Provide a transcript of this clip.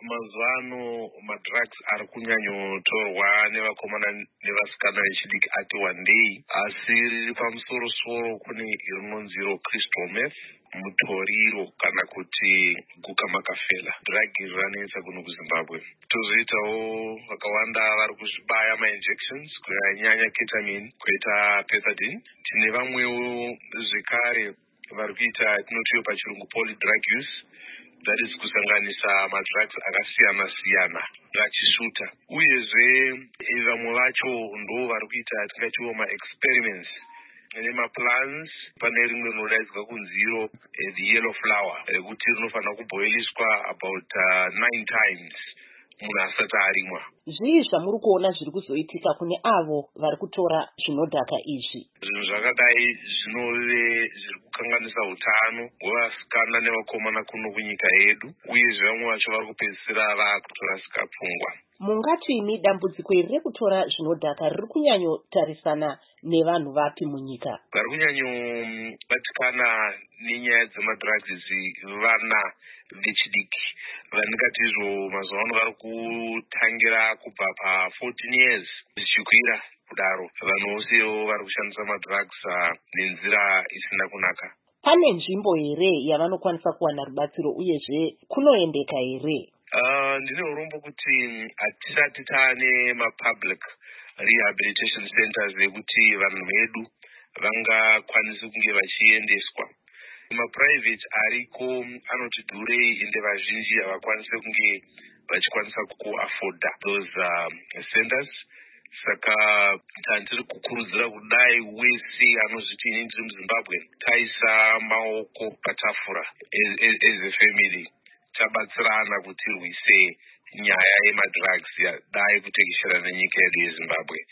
Mazuvano madrugs ari kunyanyotorwa nevakomana nevasikana vechidiki ati wandei, asi riri pamusoro-soro kune rinonzi crystal meth, mutoriro kana kuti gukamakafela. Drug iri ranetsa kuno kuZimbabwe. Tozoitawo vakawanda vari kuzvibaya ma-injections, kunyanya ketamine, koita pethidine. Tine vamwewo zvekare vari kuita tinotiwo pachirungu polydrug use, that is kusanganisa madrugs akasiyana-siyana vachisvuta. Uyezve vamwe vacho ndo vari kuita tingatiwo ma-experiments nemaplans. Pane rimwe rinodaidzwa kunziro the yellow flower, rekuti rinofanira kuboiliswa about 9 times munhu asati arimwa. Zvii zvamuri kuona zviri kuzoitika kune avo vari kutora zvinodhaka izvi? Zvinhu zvakadai zvinove zviri kukanganisa utano hwevasikana nevakomana kuno kunyika yedu, uyezve vamwe vacho vari kupedzisira vakutorasika pfungwa. Mungati dambudziko iri rekutora zvinodhaka riri kunyanyotarisana nevanhu vapi munyika? Vari kunyanyobatikana nenyaya dzemadrugs idzi vana vechidiki, vandingati izvo mazuvano vari kutangira kubva pa14 years zvichikwira kudaro. Vanhu vosewo vari kushandisa madrugs nenzira isina kunaka. Pane nzvimbo here yavanokwanisa kuwana rubatsiro uyezve kunoendeka here? Ndine urombo kuti hatisati taane mapublic rehabilitation centers ekuti vanhu vedu vangakwanisi kunge vachiendeswa. Maprivate ariko anoti dhurei ende vazhinji havakwanisi kunge vachikwanisa kuafforda those centers. Saka tandiri kukurudzira kudai wese anozviti ini ndiri muZimbabwe taisa maoko patafura as a family, tabatsirana kuti rwise nyaya yemadrugs yadai kutekeshera nenyika yedu yeZimbabwe.